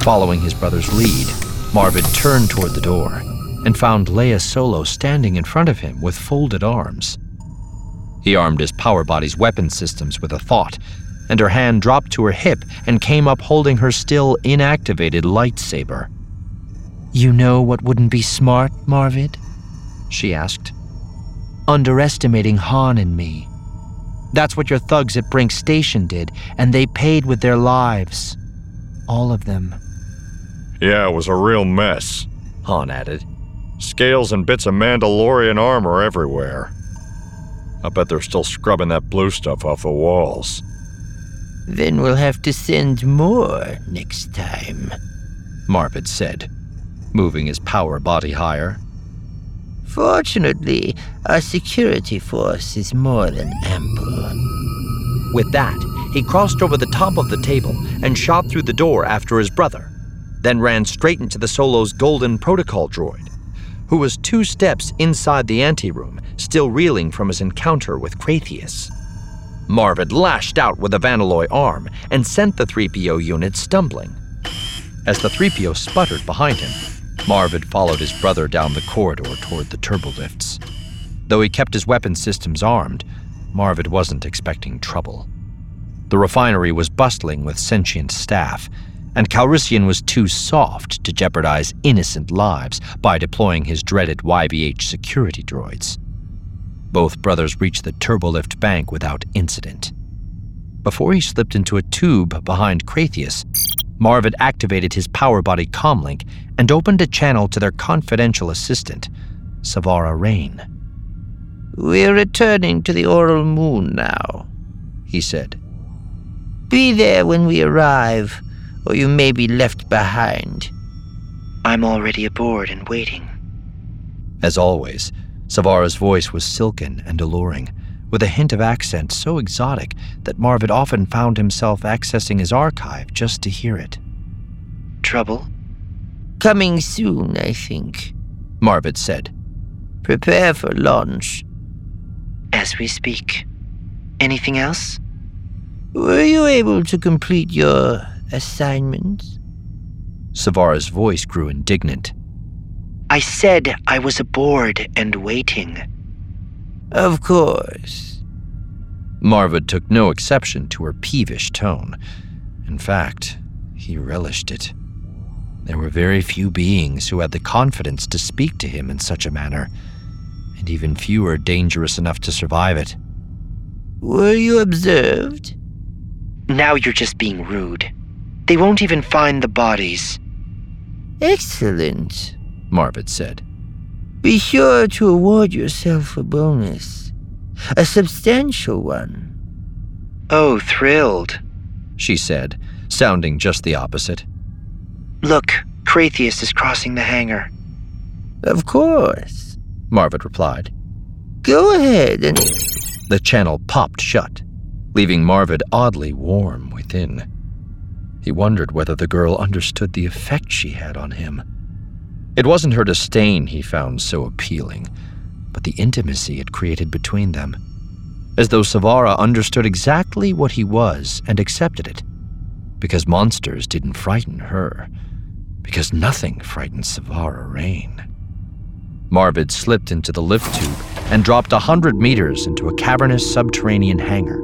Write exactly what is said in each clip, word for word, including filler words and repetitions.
Following his brother's lead, Marvid turned toward the door and found Leia Solo standing in front of him with folded arms. He armed his power body's weapon systems with a thought, and her hand dropped to her hip and came up holding her still inactivated lightsaber. "You know what wouldn't be smart, Marvid?" she asked. "Underestimating Han and me. That's what your thugs at Brink Station did, and they paid with their lives. All of them." "Yeah, it was a real mess," Han added. "Scales and bits of Mandalorian armor everywhere. I bet they're still scrubbing that blue stuff off the walls." "Then we'll have to send more next time," Marvid said, moving his power body higher. "Fortunately, our security force is more than ample." With that, he crossed over the top of the table and shot through the door after his brother, then ran straight into the Solo's golden protocol droid, who was two steps inside the anteroom, still reeling from his encounter with Kratheus. Marvid lashed out with a Vanilloy arm and sent the three P O unit stumbling. As the three P O sputtered behind him, Marvid followed his brother down the corridor toward the turbolifts. Though he kept his weapon systems armed, Marvid wasn't expecting trouble. The refinery was bustling with sentient staff, and Calrissian was too soft to jeopardize innocent lives by deploying his dreaded Y V H security droids. Both brothers reached the turbolift bank without incident. Before he slipped into a tube behind Kratheus, Marvid activated his power body comlink and opened a channel to their confidential assistant, Savara Rain. "We're returning to the Oral Moon now," he said. "Be there when we arrive, or you may be left behind." "I'm already aboard and waiting." As always, Savara's voice was silken and alluring, with a hint of accent so exotic that Marvid often found himself accessing his archive just to hear it. "Trouble?" "Coming soon, I think," Marvid said. "Prepare for launch." "As we speak. Anything else?" "Were you able to complete your assignment?" Savara's voice grew indignant. "I said I was aboard and waiting." "Of course." Marvid took no exception to her peevish tone. In fact, he relished it. There were very few beings who had the confidence to speak to him in such a manner, and even fewer dangerous enough to survive it. "Were you observed?" "Now you're just being rude. They won't even find the bodies." "Excellent," Marvid said. "Be sure to award yourself a bonus. A substantial one." "Oh, thrilled," she said, sounding just the opposite. "Look, Kratheus is crossing the hangar." "Of course," Marvid replied. "Go ahead and—" The channel popped shut, leaving Marvid oddly warm within. He wondered whether the girl understood the effect she had on him. It wasn't her disdain he found so appealing, but the intimacy it created between them, as though Savara understood exactly what he was and accepted it, because monsters didn't frighten her, because nothing frightened Savara Rain. Marvid slipped into the lift tube and dropped a hundred meters into a cavernous subterranean hangar.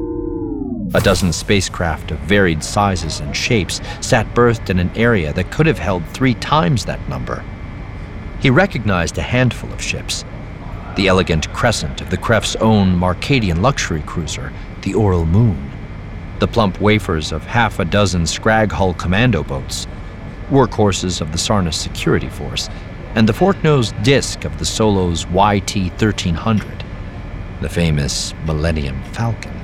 A dozen spacecraft of varied sizes and shapes sat berthed in an area that could have held three times that number. He recognized a handful of ships, the elegant crescent of the Kreff's own Marcadian luxury cruiser, the Oral Moon, the plump wafers of half a dozen scrag-hull commando boats, workhorses of the Sarnis security force, and the fork-nosed disc of the Solo's Y T thirteen hundred, the famous Millennium Falcon.